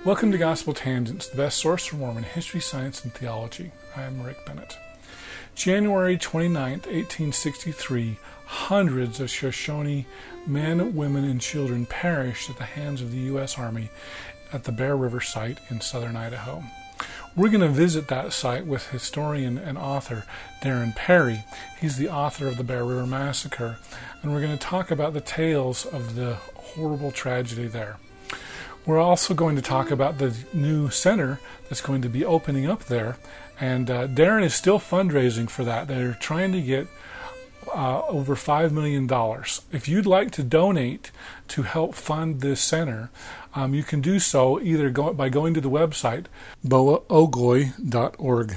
Welcome to Gospel Tangents, the best source for Mormon history, science, and theology. I am Rick Bennett. January 29th, 1863, hundreds of Shoshone men, women, and children perished at the hands of the U.S. Army at the Bear River site in southern Idaho. We're going to visit that site with historian and author Darren Perry. He's the author of the Bear River Massacre, and we're going to talk about the tales of the horrible tragedy there. We're also going to talk about the new center that's going to be opening up there, and Darren is still fundraising for that. They're trying to get over $5 million. If you'd like to donate to help fund this center, you can do so either by going to the website boaogoi.org,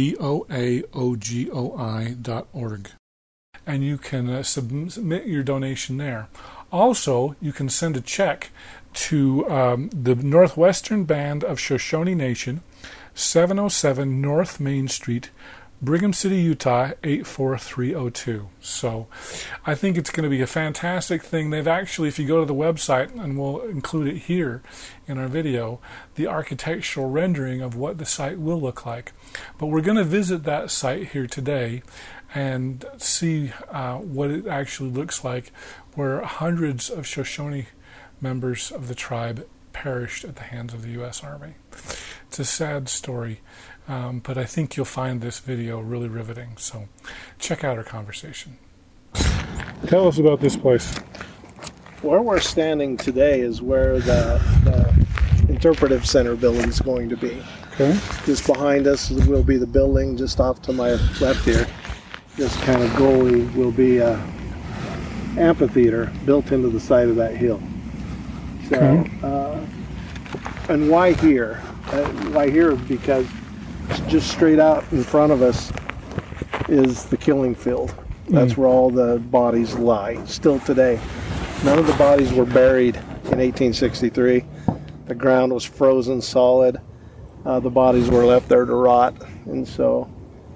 boaogoi.org, and you can submit your donation there. Also, you can send a check to the Northwestern Band of Shoshone Nation, 707 North Main Street, Brigham City, Utah, 84302. So I think it's going to be a fantastic thing. They've actually, if you go to the website, and we'll include it here in our video, the architectural rendering of what the site will look like. But we're going to visit that site here today and see what it actually looks like, where hundreds of Shoshone members of the tribe perished at the hands of the U.S. Army. It's a sad story, but I think you'll find this video really riveting, so check out our conversation. Tell us about this place. Where we're standing today is where the interpretive center building is going to be. Okay. Just behind us will be the building. Just off to my left here, this kind of gully will be a amphitheater built into the side of that hill. So, and why here? Why here? Because just straight out in front of us is the killing field. That's where all the bodies lie, still today. None of the bodies were buried in 1863. The ground was frozen solid. The bodies were left there to rot. And so,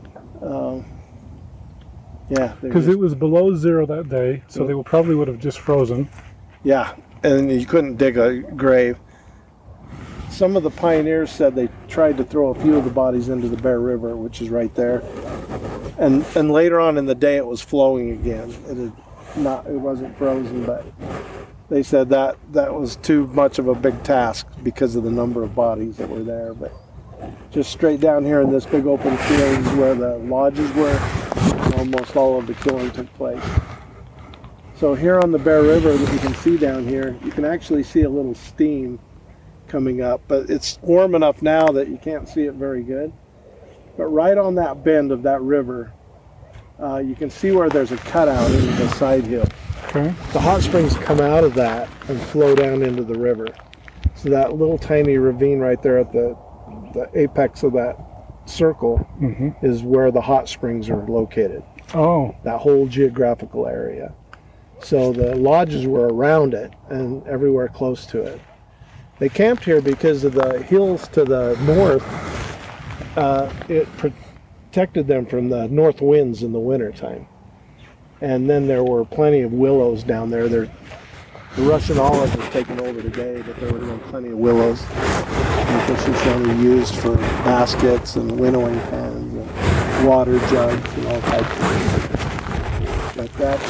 yeah. Because it was below zero that day, so they probably would have just frozen. Yeah. And you couldn't dig a grave. Some of the pioneers said they tried to throw a few of the bodies into the Bear River, which is right there. And later on in the day, it was flowing again. It wasn't frozen, but they said that was too much of a big task because of the number of bodies that were there. But just straight down here in this big open field is where the lodges were, and almost all of the killing took place. So here on the Bear River that you can see down here, you can actually see a little steam coming up, but it's warm enough now that you can't see it very good. But right on that bend of that river, you can see where there's a cutout into the side hill. Okay. The hot springs come out of that and flow down into the river. So that little tiny ravine right there at the apex of that circle is where the hot springs are located. Oh. That whole geographical area. So the lodges were around it and everywhere close to it. They camped here because of the hills to the north. It protected them from the north winds in the wintertime. And then there were plenty of willows down there. The Russian olive was taken over today, but there were plenty of willows that Shoshone used for baskets and winnowing pans and water jugs and all types of things. But that's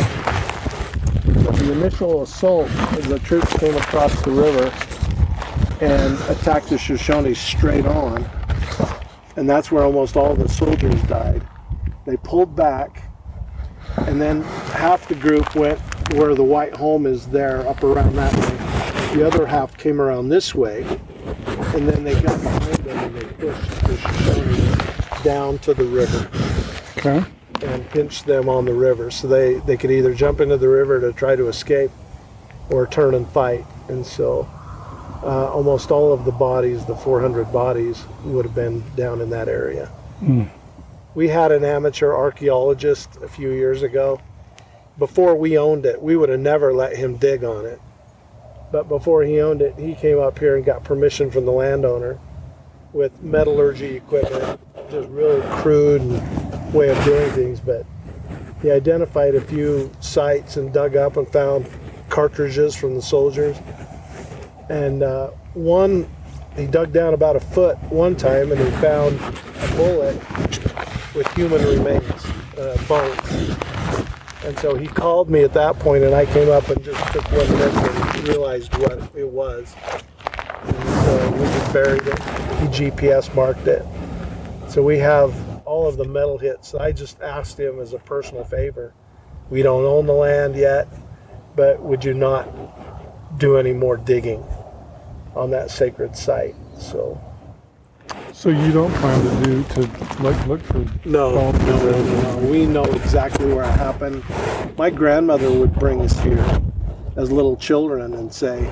the initial assault. The troops came across the river and attacked the Shoshone straight on, and that's where almost all the soldiers died. They pulled back, and then half the group went where the White Home is there, up around that way. The other half came around this way, and then they got behind them and they pushed the Shoshone down to the river. Okay. And pinched them on the river, so they could either jump into the river to try to escape or turn and fight. And so almost all of the bodies, the 400 bodies, would have been down in that area. We had an amateur archaeologist a few years ago. Before we owned it, we would have never let him dig on it. But before he owned it, he came up here and got permission from the landowner with metallurgy equipment, just really crude way of doing things, but he identified a few sites and dug up and found cartridges from the soldiers. And one he dug down about a foot one time and he found a bullet with human remains, bones. And so he called me at that point, and I came up and just took one look and realized what it was. And so we just buried it. He GPS marked it. So we have all of the metal hits. I just asked him as a personal favor. We don't own the land yet, but would you not do any more digging on that sacred site? So you don't plan to look for no. We know exactly where it happened. My grandmother would bring us here as little children and say,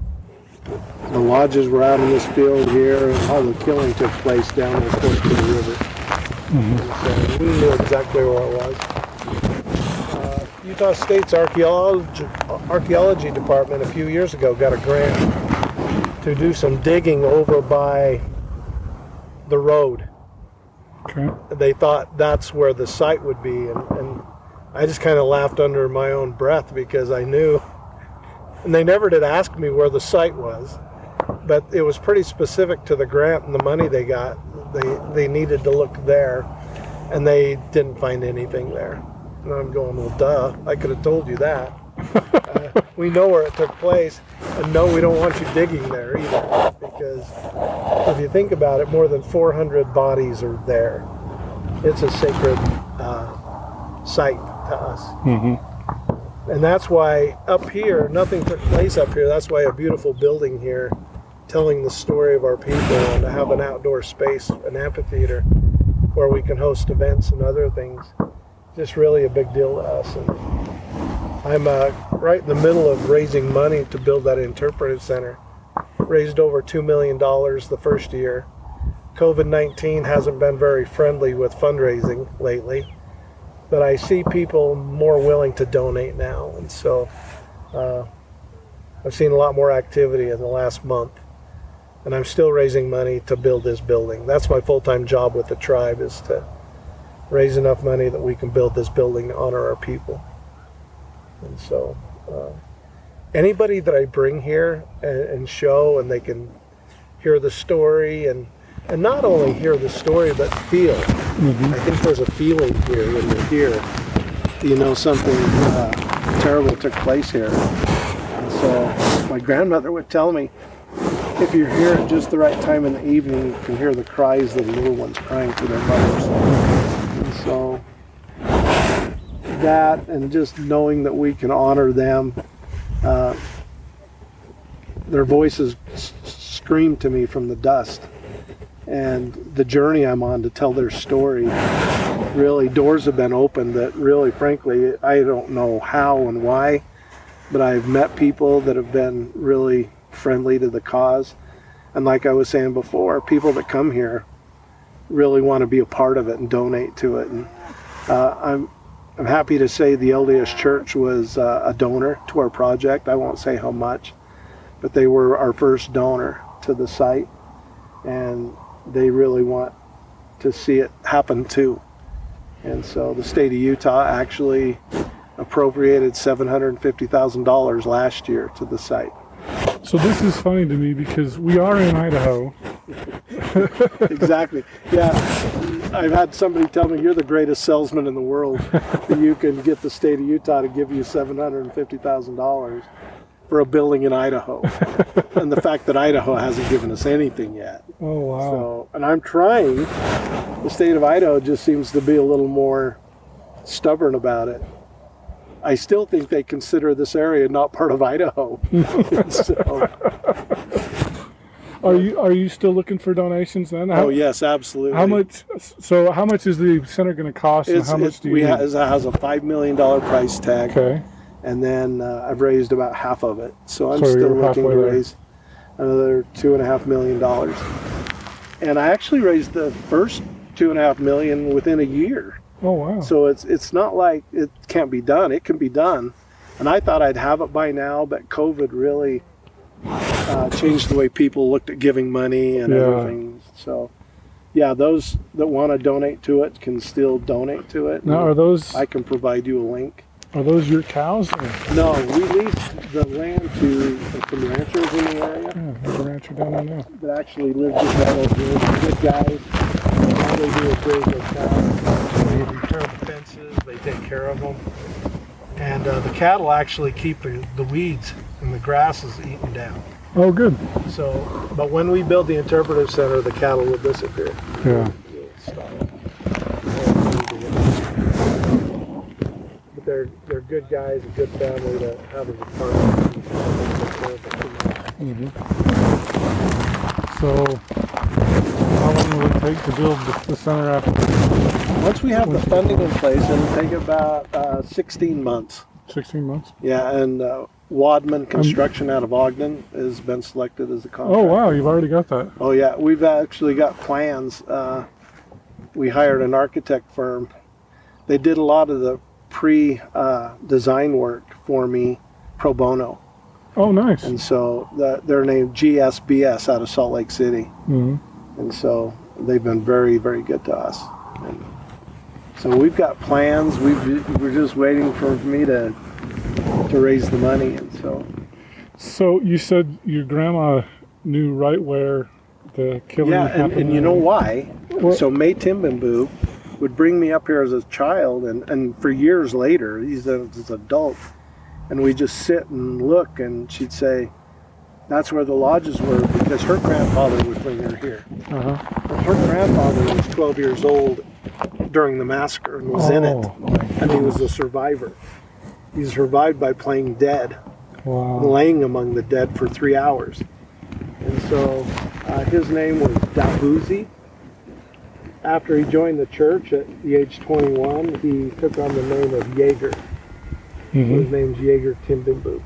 the lodges were out in this field here, and all the killing took place down the course of the river. So we knew exactly where it was. Utah State's archaeology department a few years ago got a grant to do some digging over by the road. Okay. They thought that's where the site would be, and I just kind of laughed under my own breath because I knew, and they never did ask me where the site was, but it was pretty specific to the grant and the money they got. They needed to look there, and they didn't find anything there. And I'm going, well, duh, I could have told you that. We know where it took place, and no, we don't want you digging there either, because if you think about it, more than 400 bodies are there. It's a sacred site to us. And that's why up here, nothing took place up here. That's why a beautiful building here telling the story of our people, and to have an outdoor space, an amphitheater, where we can host events and other things, just really a big deal to us. And I'm right in the middle of raising money to build that interpretive center. Raised over $2 million the first year. COVID-19 hasn't been very friendly with fundraising lately, but I see people more willing to donate now, and so I've seen a lot more activity in the last month, and I'm still raising money to build this building. That's my full-time job with the tribe, is to raise enough money that we can build this building to honor our people. And so anybody that I bring here and show, and they can hear the story, and not only hear the story, but feel. I think there's a feeling here when you're here. You know, something terrible took place here. And so my grandmother would tell me, if you're here at just the right time in the evening, you can hear the cries of the little ones crying for their mothers. And so that, and just knowing that we can honor them, their voices scream to me from the dust. And the journey I'm on to tell their story, really, doors have been opened that really, frankly, I don't know how and why, but I've met people that have been really friendly to the cause. And like I was saying before, people that come here really want to be a part of it and donate to it. And I'm happy to say the LDS Church was a donor to our project. I won't say how much, but they were our first donor to the site, and they really want to see it happen too. And so the state of Utah actually appropriated $750,000 last year to the site. So this is funny to me because we are in Idaho. Exactly. Yeah. I've had somebody tell me, you're the greatest salesman in the world, that you can get the state of Utah to give you $750,000 for a building in Idaho. And the fact that Idaho hasn't given us anything yet. Oh, wow. So, and I'm trying. The state of Idaho just seems to be a little more stubborn about it. I still think they consider this area not part of Idaho. So, Are you still looking for donations then? Oh yes, absolutely. How much? So how much is the center going to cost? And how much do you? It has a $5 million price tag. Okay. And then I've raised about half of it, so I'm still looking to raise another $2.5 million. And I actually raised the first $2.5 million within a year. Oh wow! So it's not like it can't be done. It can be done. And I thought I'd have it by now, but COVID really changed the way people looked at giving money and everything. So, yeah, those that want to donate to it can still donate to it. Now, are those? I can provide you a link. Are those your cows? Or? No, we lease the land to some ranchers in the area Yeah, there's a rancher down there now. that actually live just right over here. They're good guys. All they do is raise their cows. They repair the fences. They take care of them. And the cattle actually keep the weeds and the grasses eaten down. Oh, good. So, but when we build the interpretive center, the cattle will disappear. Yeah. But they're good guys, a good family to have as a partner. Mm-hmm. So, how long will it take to build the center after? Once we have the funding in place, it'll take about 16 months. 16 months? Yeah, and Wadman Construction out of Ogden has been selected as the contractor. Oh, wow, you've already got that. Oh, yeah, we've actually got plans. We hired an architect firm. They did a lot of the pre-design work for me pro bono. Oh, nice. And so they're named GSBS out of Salt Lake City. Mm-hmm. And so they've been very, very good to us. And so we've got plans. We're just waiting for me to raise the money. And so you said your grandma knew right where the killing happened. and you know why? What? So May Timbambu would bring me up here as a child, and for years later, he's an adult, and we just sit and look, and she'd say, that's where the lodges were, because her grandfather would bring her here. Uh-huh. Her grandfather was 12 years old during the massacre and was in it, and he was a survivor. He survived by playing dead, laying among the dead for 3 hours. And so his name was Dabuzi. After he joined the church at the age 21, he took on the name of Yeager. Mm-hmm. His name's Yeager Timbambu.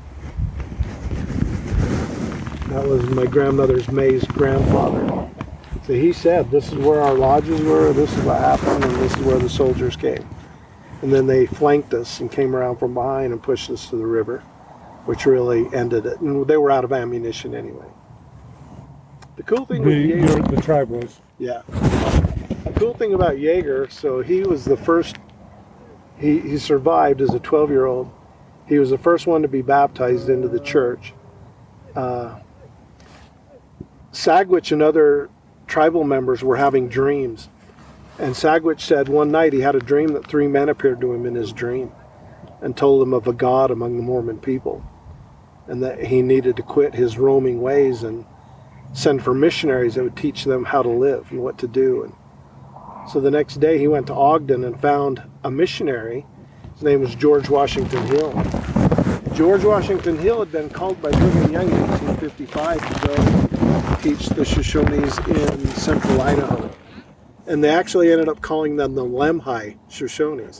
That was my grandmother's May's grandfather. So he said, this is where our lodges were, this is what happened, and this is where the soldiers came. And then they flanked us and came around from behind and pushed us to the river, which really ended it. And they were out of ammunition anyway. The cool thing with Yeager, the tribe was. Yeah. The cool thing about Yeager, so he was the first, he survived as a 12-year-old. He was the first one to be baptized into the church. Sagwitch and other tribal members were having dreams. And Sagwitch said one night he had a dream that 3 men appeared to him in his dream and told him of a God among the Mormon people, and that he needed to quit his roaming ways and send for missionaries that would teach them how to live and what to do. And so the next day he went to Ogden and found a missionary. His name was George Washington Hill. George Washington Hill had been called by Brigham Young in 1855 to go teach the Shoshones in central Idaho. And they actually ended up calling them the Lemhi Shoshones.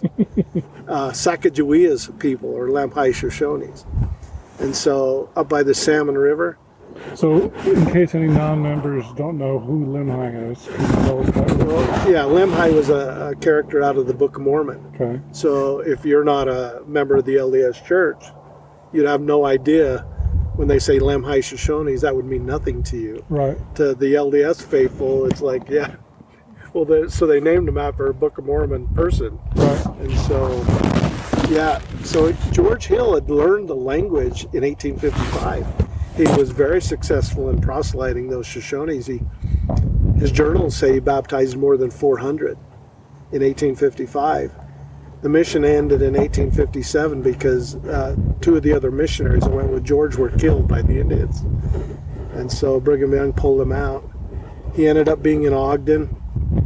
Sacagawea's people, or Lemhi Shoshones. And so up by the Salmon River. So in case any non-members don't know who Lemhi is, can you tell us that? Well, yeah, Lemhi was a character out of the Book of Mormon. Okay. So if you're not a member of the LDS Church, you'd have no idea when they say Lemhi Shoshones, that would mean nothing to you. Right. To the LDS faithful, it's like, yeah. Well, so they named him after a Book of Mormon person. Right. And so, yeah, so George Hill had learned the language in 1855. He was very successful in proselyting those Shoshones. His journals say he baptized more than 400 in 1855. The mission ended in 1857 because 2 of the other missionaries that went with George were killed by the Indians. And so Brigham Young pulled him out. He ended up being in Ogden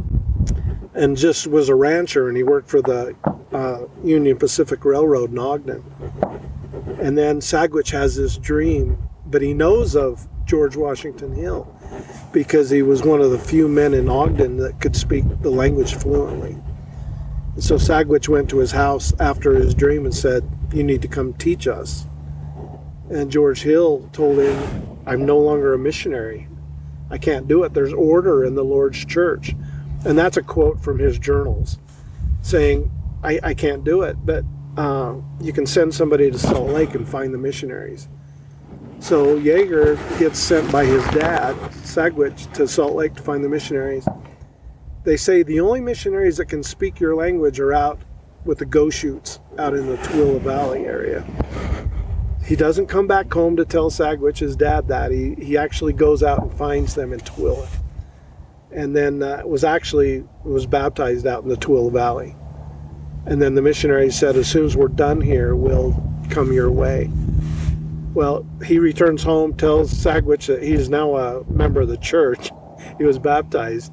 and just was a rancher, and he worked for the Union Pacific Railroad in Ogden. And then Sagwitch has this dream, but he knows of George Washington Hill because he was one of the few men in Ogden that could speak the language fluently. And so Sagwitch went to his house after his dream and said, you need to come teach us. And George Hill told him, I'm no longer a missionary. I can't do it. There's order in the Lord's church. And that's a quote from his journals saying, I can't do it, but you can send somebody to Salt Lake and find the missionaries. So Yeager gets sent by his dad, Sagwitch, to Salt Lake to find the missionaries. They say the only missionaries that can speak your language are out with the Goshutes out in the Tooele Valley area. He doesn't come back home to tell Sagwich's dad that. He actually goes out and finds them in Tooele. And then was baptized out in the Tooele Valley. And then the missionary said, as soon as we're done here, we'll come your way. Well, he returns home, tells Sagwich that he is now a member of the church. He was baptized.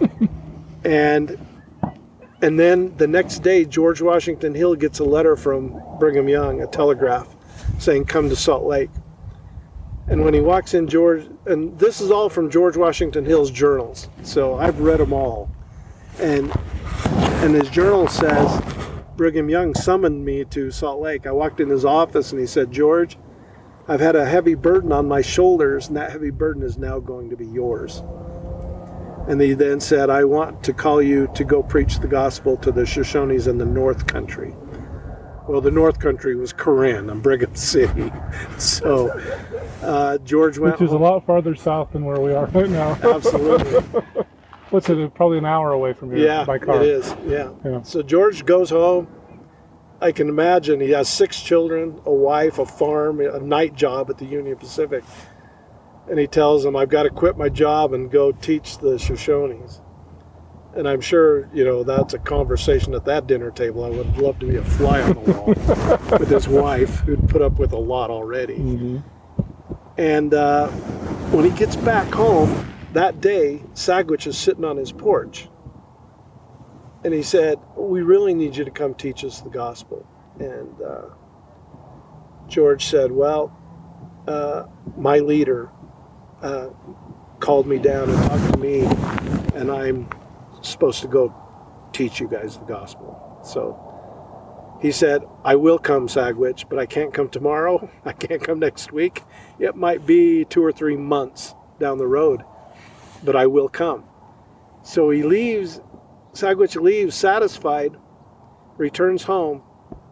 and then the next day, George Washington Hill gets a letter from Brigham Young, a telegraph, saying, come to Salt Lake. And when he walks in, and this is all from George Washington Hill's journals, so I've read them all. And his journal says, Brigham Young summoned me to Salt Lake. I walked in his office and he said, George, I've had a heavy burden on my shoulders, and that heavy burden is now going to be yours. And he then said, I want to call you to go preach the gospel to the Shoshones in the North Country. Well, the North Country was Corinne and Brigham City. So George went Which is home. a lot farther south than where we are right now. Absolutely. What's it, probably an hour away from here by car. It is, yeah. So George goes home. I can imagine he has 6 children, a wife, a farm, a night job at the Union Pacific. And he tells them, I've got to quit my job and go teach the Shoshones. And I'm sure, that's a conversation at that dinner table. I would love to be a fly on the wall with his wife, who'd put up with a lot already. Mm-hmm. And when he gets back home that day, Sagwich is sitting on his porch. And he said, we really need you to come teach us the gospel. And George said, well, my leader called me down and talked to me, and I'm supposed to go teach you guys the gospel. So he said, I will come, Sagwich, but I can't come tomorrow. I can't come next week. It might be 2 or 3 months down the road, but I will come. So he leaves. Sagwich leaves satisfied, returns home.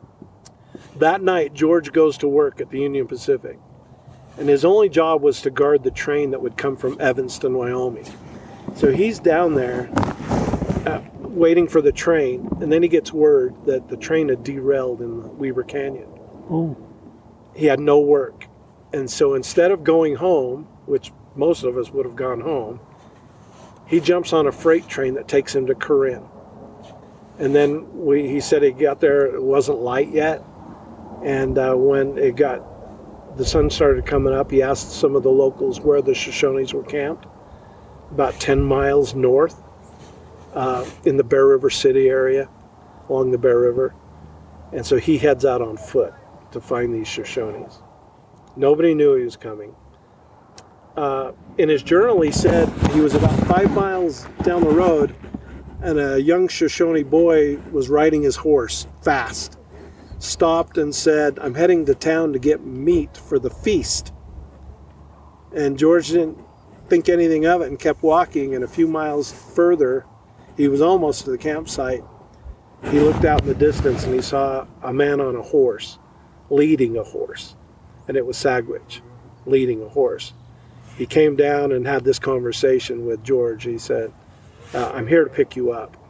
That night, George goes to work at the Union Pacific, and his only job was to guard the train that would come from Evanston, Wyoming. So he's down there waiting for the train, and then he gets word that the train had derailed in the Weber Canyon. Ooh. He had no work, and so instead of going home, which most of us would have gone home, he jumps on a freight train that takes him to Corinne. And then he said he got there, it wasn't light yet. And when the sun started coming up, he asked some of the locals where the Shoshones were camped, about 10 miles north in the Bear River City area, along the Bear River. And so he heads out on foot to find these Shoshones. Nobody knew he was coming. In his journal, he said he was about 5 miles down the road, and a young Shoshone boy was riding his horse fast, stopped and said, I'm heading to town to get meat for the feast. And George didn't think anything of it and kept walking, and a few miles further, he was almost to the campsite. He looked out in the distance and he saw a man on a horse, leading a horse, and it was Sagwich leading a horse. He came down and had this conversation with George. He said, I'm here to pick you up.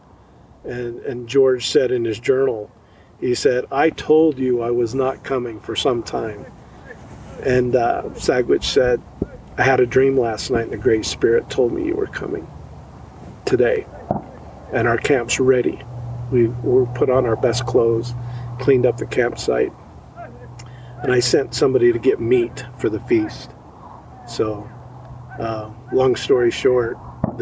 And George said in his journal, he said, I told you I was not coming for some time. And Sagwich said, I had a dream last night and the Great Spirit told me you were coming today. And our camp's ready. We were put on our best clothes, cleaned up the campsite. And I sent somebody to get meat for the feast. So, long story short,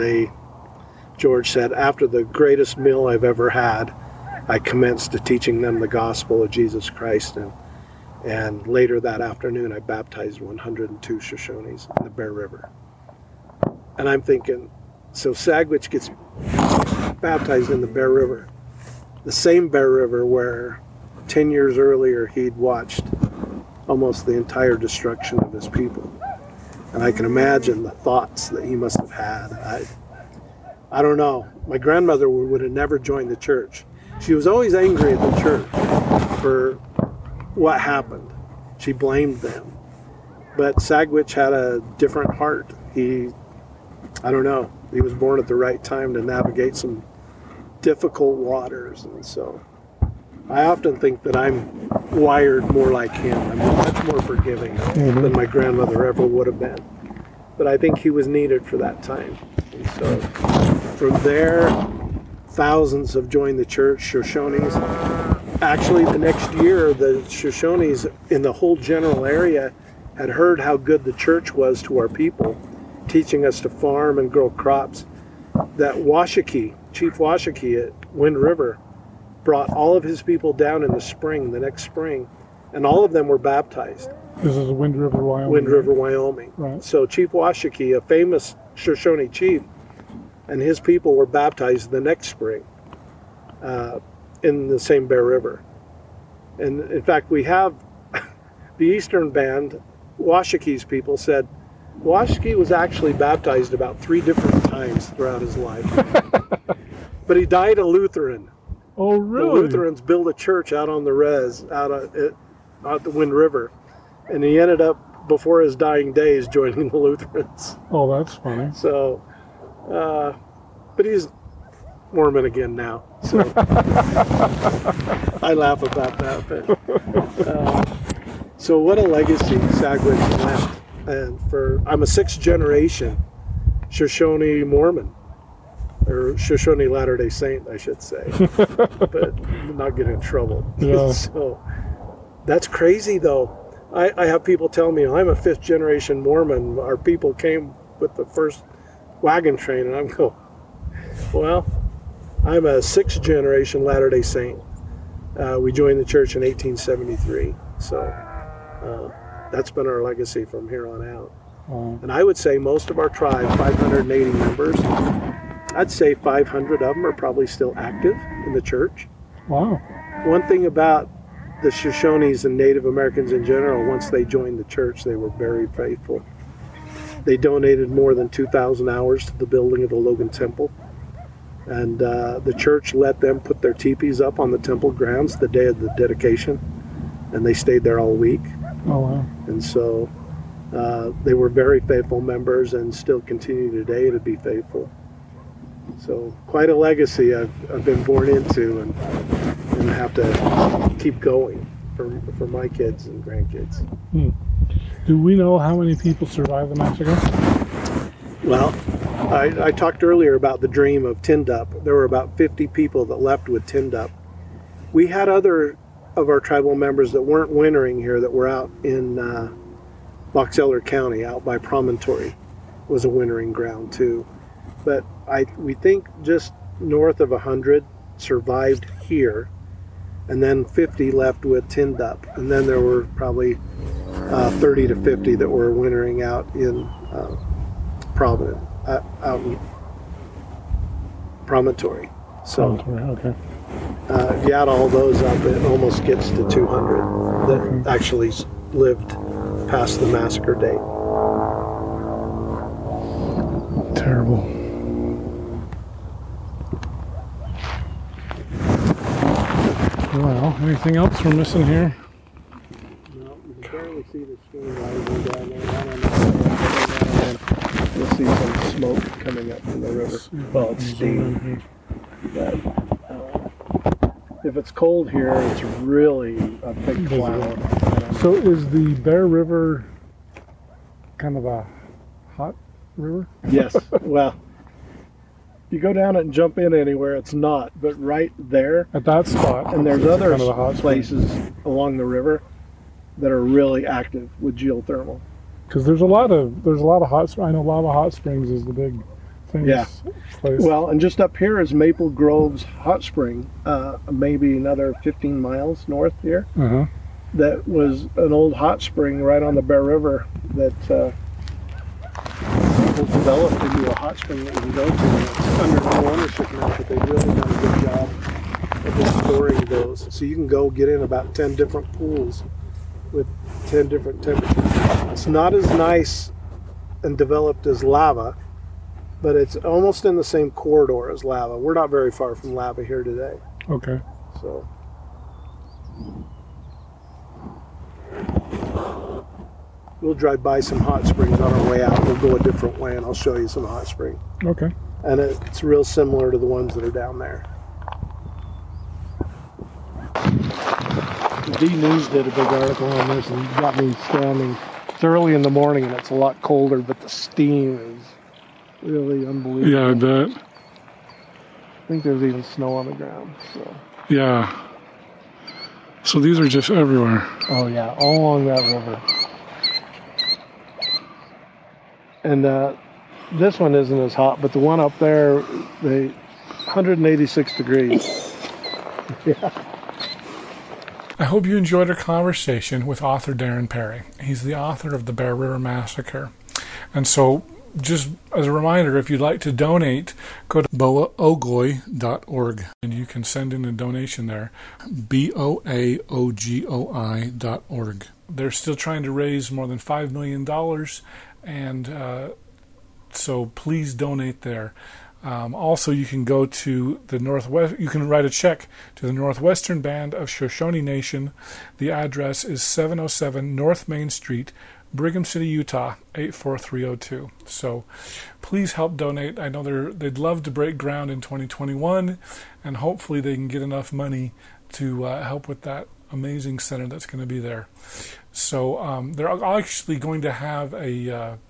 George said, after the greatest meal I've ever had, I commenced to teaching them the gospel of Jesus Christ. And later that afternoon, I baptized 102 Shoshones in the Bear River. And I'm thinking, so Sagwich gets baptized in the Bear River, the same Bear River where 10 years earlier he'd watched almost the entire destruction of his people. And I can imagine the thoughts that he must have had. I don't know. My grandmother would have never joined the church. She was always angry at the church for what happened. She blamed them. But Sagwich had a different heart. I don't know. He was born at the right time to navigate some difficult waters. And so I often think that I'm wired more like him. I'm much more forgiving than my grandmother ever would have been. But I think he was needed for that time. And so from there, thousands have joined the church, Shoshones. Actually, the next year, the Shoshones in the whole general area had heard how good the church was to our people, teaching us to farm and grow crops. That Washakie, Chief Washakie at Wind River, brought all of his people down in the spring, the next spring, and all of them were baptized. This is Wind River, Wyoming. Wind River, Wyoming. Right. So Chief Washakie, a famous Shoshone chief, and his people were baptized the next spring in the same Bear River. And in fact, we have the Eastern Band, Washakie's people said, Washakie was actually baptized about 3 different times throughout his life. But he died a Lutheran. Oh, really? The Lutherans built a church out on the res, out the Wind River. And he ended up, before his dying days, joining the Lutherans. Oh, that's funny. So, but he's Mormon again now. So I laugh about that. But, so what a legacy Sagwitch left. And I'm a 6th generation Shoshone Mormon. Or Shoshone Latter-day Saint, I should say. But not get in trouble. Yeah. So that's crazy, though. I have people tell me, I'm a 5th generation Mormon. Our people came with the first wagon train. And I'm going, well, I'm a 6th generation Latter-day Saint. We joined the church in 1873. So that's been our legacy from here on out. And I would say most of our tribe, 580 members, I'd say 500 of them are probably still active in the church. Wow. One thing about the Shoshones and Native Americans in general, once they joined the church, they were very faithful. They donated more than 2,000 hours to the building of the Logan Temple. And the church let them put their teepees up on the temple grounds the day of the dedication. And they stayed there all week. Oh, wow. And so they were very faithful members and still continue today to be faithful. So quite a legacy I've been born into and have to keep going for my kids and grandkids. Do we know how many people survived the massacre? Well, I talked earlier about the dream of Tindup. There were about 50 people that left with Tindup. We had other of our tribal members that weren't wintering here that were out in Box Elder County, out by Promontory, was a wintering ground too. But we think just north of 100 survived here, and then 50 left with Tindup, and then there were probably 30 to 50 that were wintering out in Providence, out in Promontory. So okay. If you add all those up, it almost gets to 200 that actually lived past the massacre date. Terrible. Well, anything else we're missing here? No, you can barely see the stream rising down there. I don't know. You'll see some smoke coming up from the river. Well, it's steam. But if it's cold here, it's really a big cloud. So is the Bear River kind of a hot river? Yes. Well, you go down it and jump in anywhere, it's not. But right there, at that spot, and there's other kind of a hot places along the river that are really active with geothermal. Because there's a lot of hot springs. I know Lava Hot Springs is the big famous place. Well, and just up here is Maple Grove's hot spring, maybe another 15 miles north here. That was an old hot spring right on the Bear River that was developed into a hot spring that you can go to. It's under no ownership now, but they've really done a good job of restoring those. So you can go get in about 10 different pools with 10 different temperatures. It's not as nice and developed as lava, but it's almost in the same corridor as lava. We're not very far from lava here today. Okay. So we'll drive by some hot springs on our way out. We'll go a different way and I'll show you some hot spring. Okay. And it's real similar to the ones that are down there. The News did a big article on this and got me standing. It's early in the morning and it's a lot colder, but the steam is really unbelievable. Yeah, I bet. I think there's even snow on the ground. So. Yeah. So these are just everywhere. Oh yeah, all along that river. And this one isn't as hot, but the one up there, 186 degrees. Yeah. I hope you enjoyed our conversation with author Darren Perry. He's the author of the Bear River Massacre. And so, just as a reminder, if you'd like to donate, go to boaogoi.org and you can send in a donation there, boaogoi.org. They're still trying to raise more than $5 million, and so please donate there. Also, you can go to the Northwest. You can write a check to the Northwestern Band of Shoshone Nation. The address is 707 North Main Street, Brigham City, Utah 84302. So, please help donate. I know they'd love to break ground in 2021, and hopefully they can get enough money to help with that amazing center that's going to be there. So, they're actually going to have a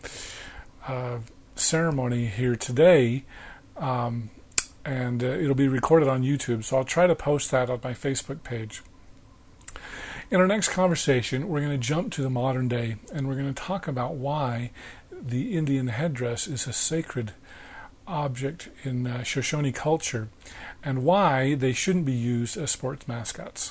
ceremony here today. And it'll be recorded on YouTube, so I'll try to post that on my Facebook page. In our next conversation, we're going to jump to the modern day, and we're going to talk about why the Indian headdress is a sacred object in Shoshone culture, and why they shouldn't be used as sports mascots.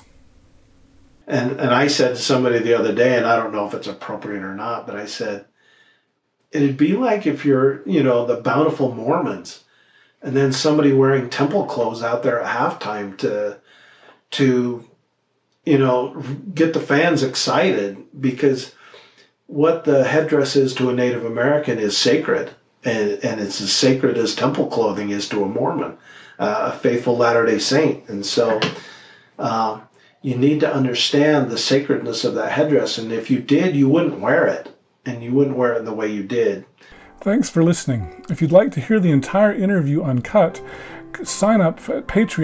And I said to somebody the other day, and I don't know if it's appropriate or not, but I said, it'd be like if you're, the bountiful Mormons, and then somebody wearing temple clothes out there at halftime to get the fans excited, because what the headdress is to a Native American is sacred, and it's as sacred as temple clothing is to a Mormon, a faithful Latter-day Saint. And so you need to understand the sacredness of that headdress, and if you did, you wouldn't wear it, and you wouldn't wear it in the way you did. Thanks for listening. If you'd like to hear the entire interview uncut, sign up at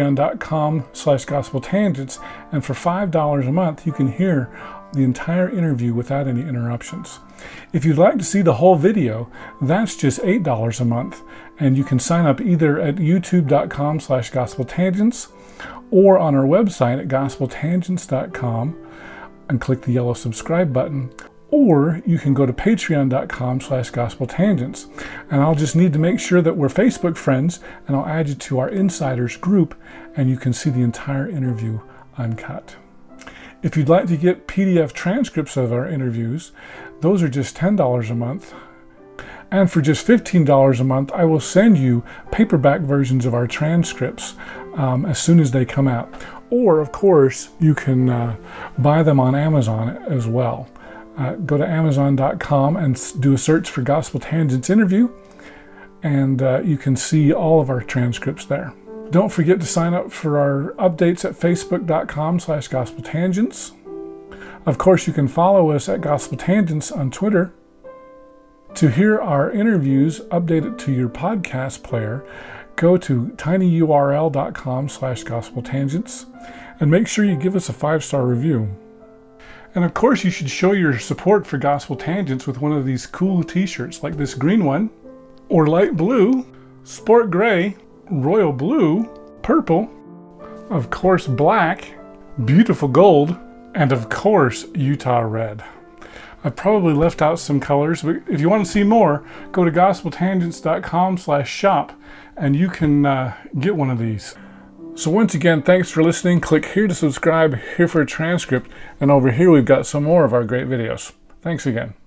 patreon.com/gospeltangents, and for $5 a month, you can hear the entire interview without any interruptions. If you'd like to see the whole video, that's just $8 a month, and you can sign up either at youtube.com/gospeltangents or on our website at gospeltangents.com and click the yellow subscribe button. Or you can go to patreon.com/gospeltangents, and I'll just need to make sure that we're Facebook friends, and I'll add you to our insiders group, and you can see the entire interview uncut. If you'd like to get PDF transcripts of our interviews, those are just $10 a month. And for just $15 a month, I will send you paperback versions of our transcripts as soon as they come out. Or, of course, you can buy them on Amazon as well. Go to Amazon.com and do a search for Gospel Tangents interview, and you can see all of our transcripts there. Don't forget to sign up for our updates at Facebook.com/GospelTangents. Of course, you can follow us at Gospel Tangents on Twitter. To hear our interviews updated to your podcast player, go to tinyurl.com/GospelTangents, and make sure you give us a 5-star review. And of course, you should show your support for Gospel Tangents with one of these cool t-shirts like this green one, or light blue, sport gray, royal blue, purple, of course black, beautiful gold, and of course Utah red. I probably left out some colors, but if you want to see more, go to gospeltangents.com/shop and you can get one of these. So once again, thanks for listening. Click here to subscribe, here for a transcript, and over here we've got some more of our great videos. Thanks again.